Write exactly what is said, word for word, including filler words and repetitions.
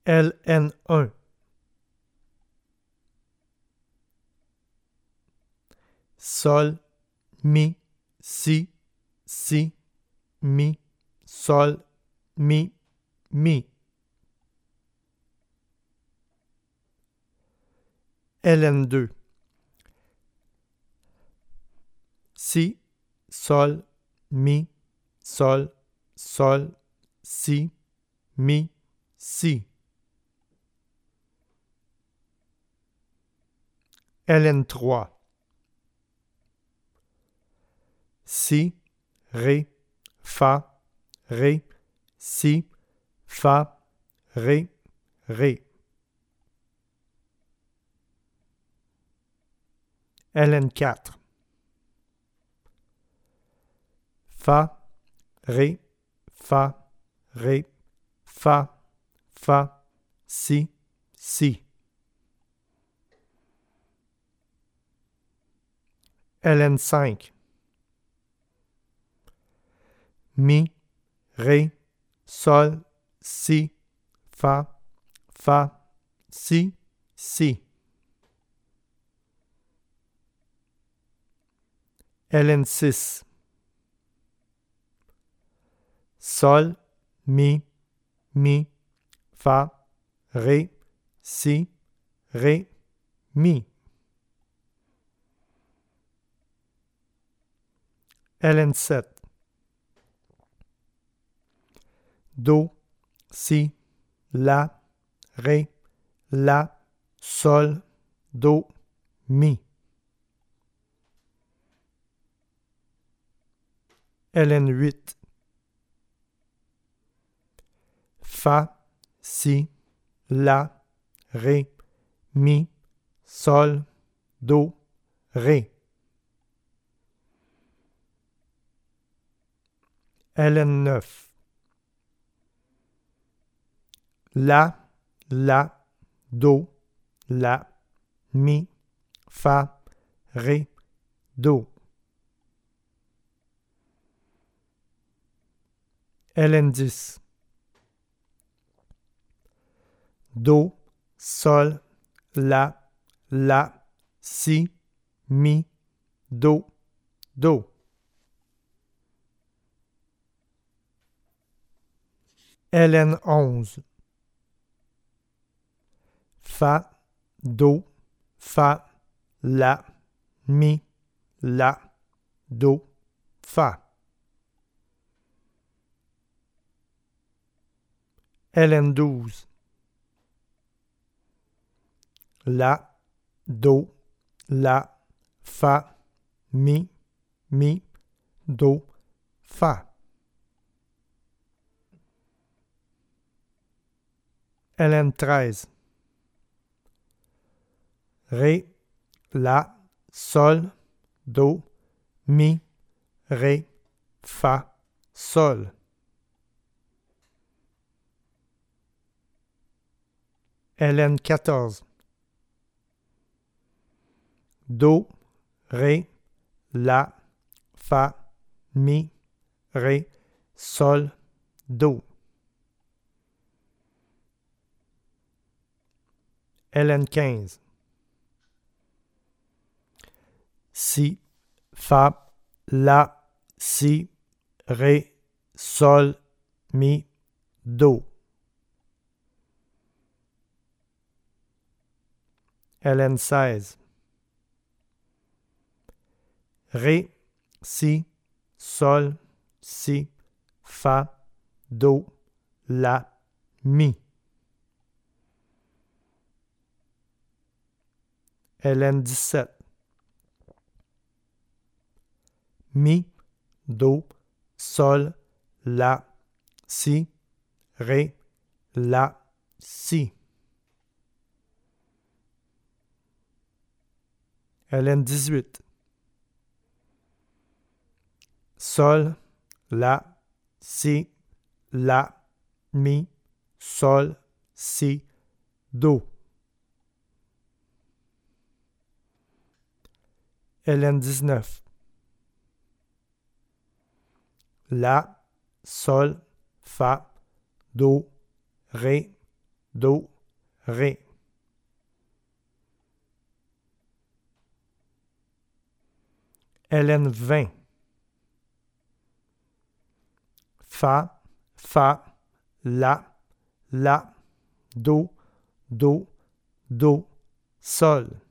L N un, Sol, Mi, Si, Si, Mi, Sol, Mi, Mi. L N deux, Si, Sol, Mi, Sol, Sol, Si, Mi, Si. L N trois, Si, Ré, Fa, Ré, Si, Fa, Ré, Ré. L N quatre, Fa, Ré, Fa, Ré, Fa, Fa, Si, Si. L N cinq, Mi, Ré, Sol, Si, Fa, Fa, Si, Si. L N six, Sol, Mi, Mi, Fa, Ré, Si, Ré, Mi. L N sept, Do, Si, La, Ré, La, Sol, Do, Mi. L N huit, Fa, Si, La, Ré, Mi, Sol, Do, Ré. L N neuf, La, La, Do, La, Mi, Fa, Ré, Do. L N dix, Do, Sol, La, La, Si, Mi, Do, Do. L N onze, Fa, Do, Fa, La, Mi, La, Do, Fa. L N douze, La, Do, La, Fa, Mi, Mi, Do, Fa. L N treize, Ré, La, Sol, Do, Mi, Ré, Fa, Sol. L N quatorze, Do, Ré, La, Fa, Mi, Ré, Sol, Do. L N quinze, Si, Fa, La, Si, Ré, Sol, Mi, Do. L N seize, Ré, Si, Sol, Si, Fa, Do, La, Mi. L N dix-sept, Mi, Do, Sol, La, Si, Ré, La, Si. L N dix-huit, Sol, La, Si, La, Mi, Sol, Si, Do. L N dix-neuf, La, Sol, Fa, Do, Ré, Do, Ré. L N vingt. Fa, Fa, La, La, Do, Do, Do, Sol.